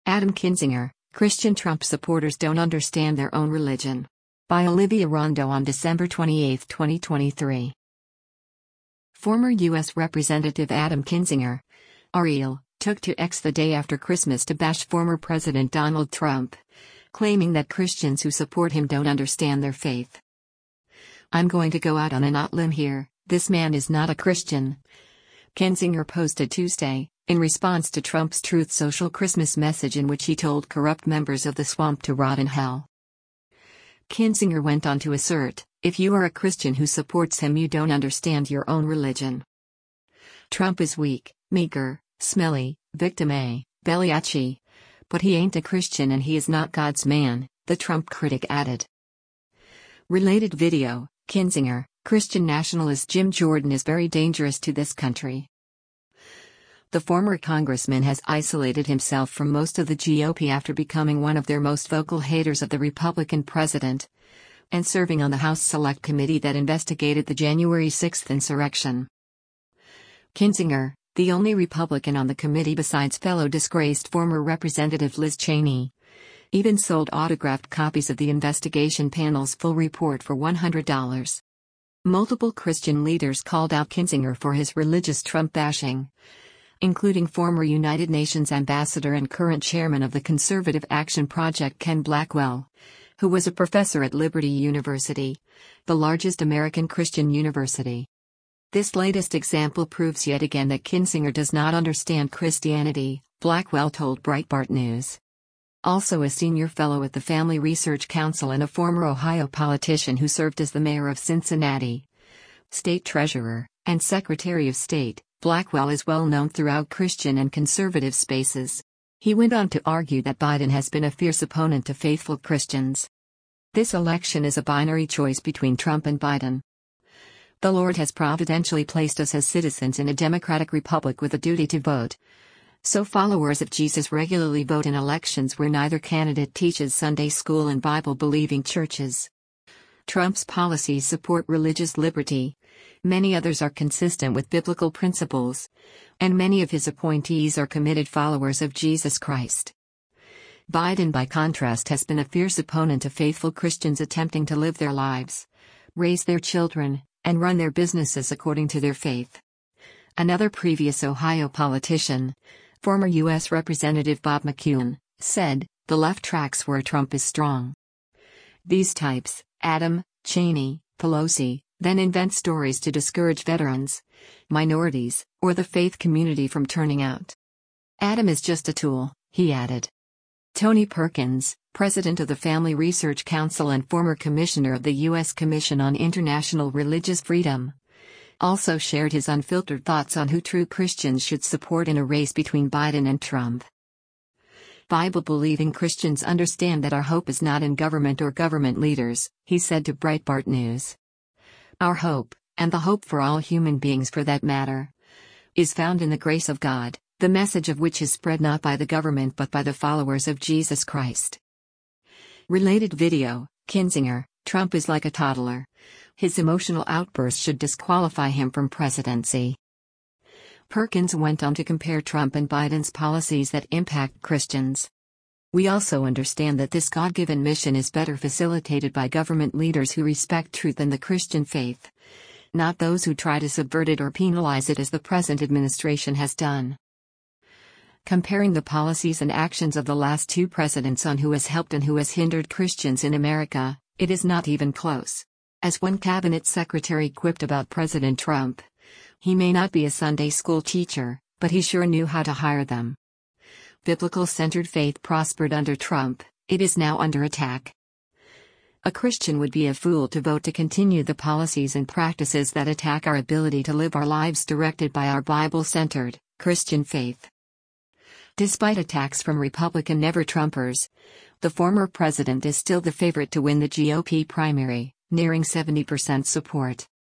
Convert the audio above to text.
Adam Kinzinger, Christian Trump supporters don't understand their own religion. By Olivia Rondo on December 28, 2023. Former U.S. Representative Adam Kinzinger, RL, took to X the day after Christmas to bash former President Donald Trump, claiming that Christians who support him don't understand their faith. "I'm going to go out on a limb here, this man is not a Christian," Kinzinger posted Tuesday, in response to Trump's Truth Social Christmas message in which he told corrupt members of the swamp to rot in hell. Kinzinger went on to assert, "If you are a Christian who supports him, you don't understand your own religion. Trump is weak, meager, smelly, victim A, Belliacci. But he ain't a Christian and he is not God's man," the Trump critic added. Related video, Kinzinger, Christian nationalist Jim Jordan is very dangerous to this country. The former congressman has isolated himself from most of the GOP after becoming one of their most vocal haters of the Republican president, and serving on the House Select Committee that investigated the January 6 insurrection. Kinzinger, the only Republican on the committee besides fellow disgraced former Representative Liz Cheney, even sold autographed copies of the investigation panel's full report for $100. Multiple Christian leaders called out Kinzinger for his religious Trump bashing, including former United Nations ambassador and current chairman of the Conservative Action Project Ken Blackwell, who was a professor at Liberty University, the largest American Christian university. This latest example proves yet again that Kinzinger does not understand Christianity, Blackwell told Breitbart News. Also a senior fellow at the Family Research Council and a former Ohio politician who served as the mayor of Cincinnati, state treasurer, and secretary of state, Blackwell is well known throughout Christian and conservative spaces. He went on to argue that Biden has been a fierce opponent to faithful Christians. "This election is a binary choice between Trump and Biden. The Lord has providentially placed us as citizens in a democratic republic with a duty to vote. So followers of Jesus regularly vote in elections where neither candidate teaches Sunday school in Bible-believing churches. Trump's policies support religious liberty. Many others are consistent with biblical principles, and many of his appointees are committed followers of Jesus Christ. Biden, by contrast, has been a fierce opponent of faithful Christians attempting to live their lives, raise their children, and run their businesses according to their faith." Another previous Ohio politician, former U.S. Representative Bob McEwen, said, "The left tracks where Trump is strong. These types, Adam, Cheney, Pelosi, then invent stories to discourage veterans, minorities, or the faith community from turning out. Adam is just a tool," he added. Tony Perkins, president of the Family Research Council and former commissioner of the U.S. Commission on International Religious Freedom, also shared his unfiltered thoughts on who true Christians should support in a race between Biden and Trump. "Bible-believing Christians understand that our hope is not in government or government leaders," he said to Breitbart News. "Our hope, and the hope for all human beings for that matter, is found in the grace of God, the message of which is spread not by the government but by the followers of Jesus Christ." Related video, Kinzinger, Trump is like a toddler. His emotional outbursts should disqualify him from presidency. Perkins went on to compare Trump and Biden's policies that impact Christians. "We also understand that this God-given mission is better facilitated by government leaders who respect truth and the Christian faith, not those who try to subvert it or penalize it as the present administration has done." Comparing the policies and actions of the last two presidents on who has helped and who has hindered Christians in America, it is not even close. As one cabinet secretary quipped about President Trump, "He may not be a Sunday school teacher, but he sure knew how to hire them." Biblical-centered faith prospered under Trump, it is now under attack. A Christian would be a fool to vote to continue the policies and practices that attack our ability to live our lives directed by our Bible-centered, Christian faith. Despite attacks from Republican never-Trumpers, the former president is still the favorite to win the GOP primary, nearing 70% support.